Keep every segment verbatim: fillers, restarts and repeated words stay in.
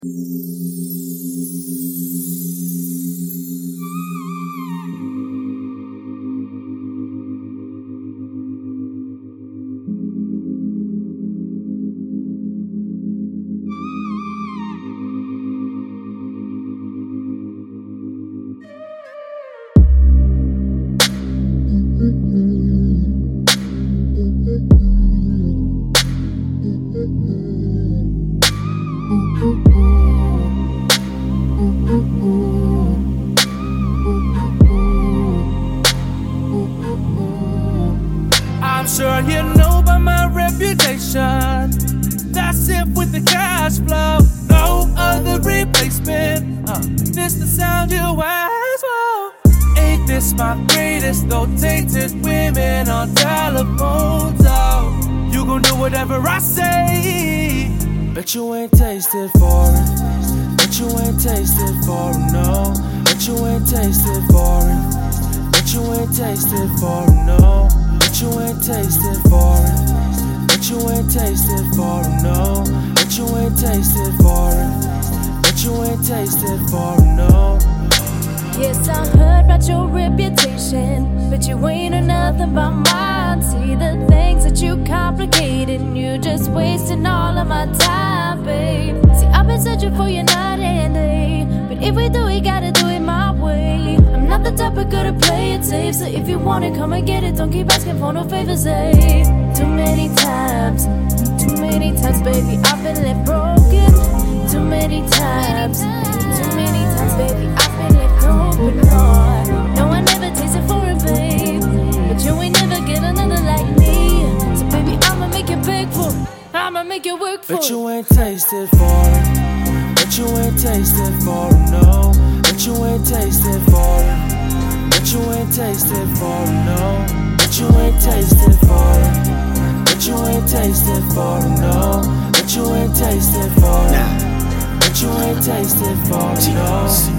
I'm sure you know by my reputation. That's it with the cash flow. No other replacement. Uh, this the sound you ask for. Ain't this my greatest? Though tainted women on telephones. Oh, you gon' do whatever I say. Bet you ain't tasted foreign. Bet you ain't tasted foreign, no. Bet you ain't tasted foreign. Bet you ain't tasted foreign, no. Bet you ain't tasted foreign. Bet you ain't tasted foreign, no. Bet you ain't tasted foreign. Bet you ain't tasted foreign, no. Yes, I heard about your reputation, but you ain't heard nothing about mine. See the things that you complicated, you just wasting all of my time, babe. See, I've been searching for you night and day, but if we do it, gotta do it my way. I'm not the type of girl to play it safe, so if you want it, come and get it. Don't keep asking for no favors, eh? Too many times, too many times, baby, I've been left broken. Too many times, too many times, baby, I've been left broken, Lord. No, I never tasted foreign, babe, but you ain't never get another like me. So baby, I'ma make you beg for, I'ma make you work for. Bet you ain't tasted foreign. Bet you ain't tasted foreign, no. Bet you ain't tasted foreign. Bet you ain't tasted foreign, no. Bet you ain't tasted foreign. Bet you ain't tasted foreign, no. Bet you ain't tasted foreign. Bet you ain't tasted foreign, no.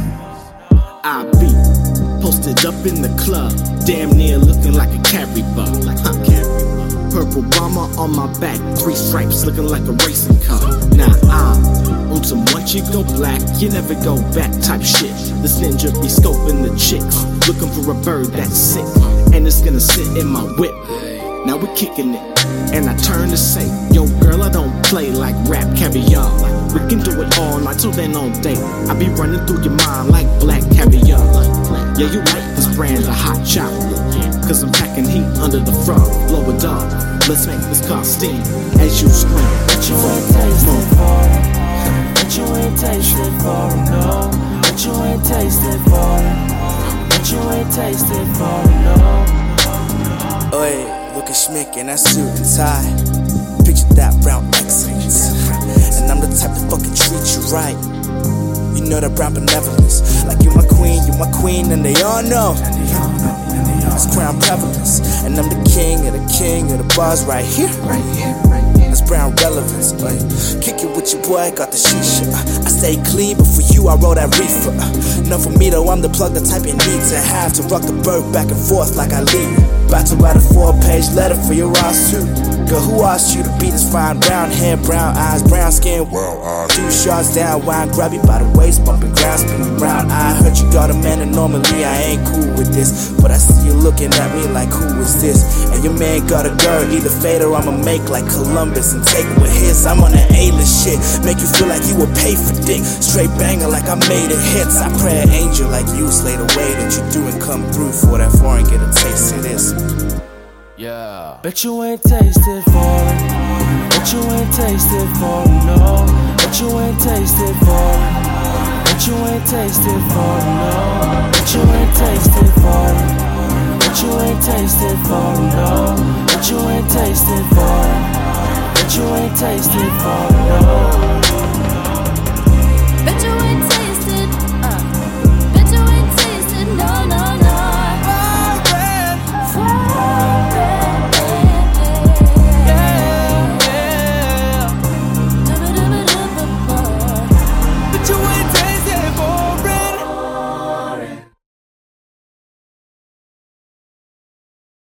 I be posted up in the club, damn near looking like a carry bug. Like a carry bug. Purple bomber on my back, three stripes looking like a racing car. Now I'm on some once you go black, you never go back type shit. This ninja be scoping the chicks, looking for a bird that's sick, and it's gonna sit in my whip. Now we're kicking it, and I turn to say, yo girl, I don't play like rap caviar. We can do it all night till then all day. I be running through your mind like black caviar. Yeah, you like this brand of hot chocolate, cause I'm packing heat under the frog. Blow it up, let's make this car steam as you scream. Bet you ain't tasted foreign. Bet you ain't tasted foreign, no. Bet you ain't tasted foreign. Bet you ain't tasted foreign, no. Oi, look at Schmick in that suit and tie. Picture that brown excellence, and I'm the type to fucking treat you right. You know that brown benevolence, like you my queen, you my queen, and they all know it's brown prevalence, and I'm the king of the king of the bars right here, right here, right here. It's brown relevance, like kick it with your boy, got the shisha. I stay clean, but for you I roll that reefer. Not for me though, I'm the plug, the type you need to have to rock the bird back and forth like I lead. About to write a four-page letter for your lawsuit. Girl, who asked you to be this fine? Brown hair, brown eyes, brown skin. Two shots down, wine, grab you by the waist, bumping ground, spinning brown eye. Heard you got a man, and normally I ain't cool with this, but I see you looking at me like, who is this? And your man got a girl, either fade or I'ma make like Columbus and take it with his. I'm on that A-list shit, make you feel like you would pay for dick. Straight banger like I made it hits. I pray an angel like you slay the way that you do and come through for that foreign, get a taste of this. Yeah. Bet you ain't tasted foreign. Bet you ain't tasted foreign, no. Bet you ain't tasted foreign. Bet you ain't tasted foreign, no. Bet you ain't tasted foreign. Bet you ain't tasted foreign, no. Bet you ain't tasted foreign. Bet you ain't tasted foreign.